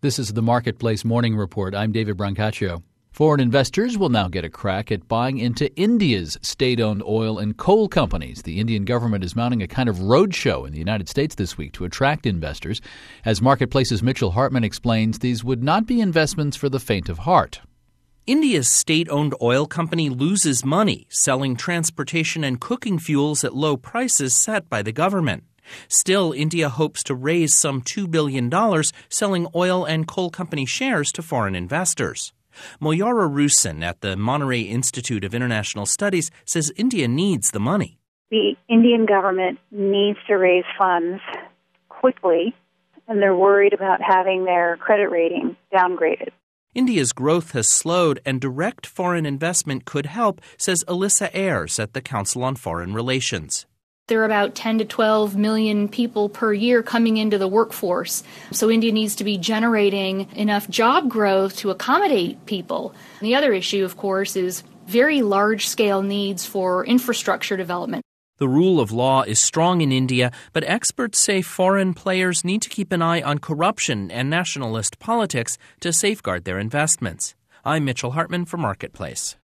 This is the Marketplace Morning Report. I'm David Brancaccio. Foreign investors will now get a crack at buying into India's state-owned oil and coal companies. The Indian government is mounting a kind of roadshow in the United States this week to attract investors. As Marketplace's Mitchell Hartman explains, these would not be investments for the faint of heart. India's state-owned oil company loses money selling transportation and cooking fuels at low prices set by the government. Still, India hopes to raise some $2 billion selling oil and coal company shares to foreign investors. Moyara Rusin at the Monterey Institute of International Studies says India needs the money. The Indian government needs to raise funds quickly, and they're worried about having their credit rating downgraded. India's growth has slowed, and direct foreign investment could help, says Alyssa Ayers at the Council on Foreign Relations. There are about 10 to 12 million people per year coming into the workforce. So India needs to be generating enough job growth to accommodate people. And the other issue, of course, is very large-scale needs for infrastructure development. The rule of law is strong in India, but experts say foreign players need to keep an eye on corruption and nationalist politics to safeguard their investments. I'm Mitchell Hartman for Marketplace.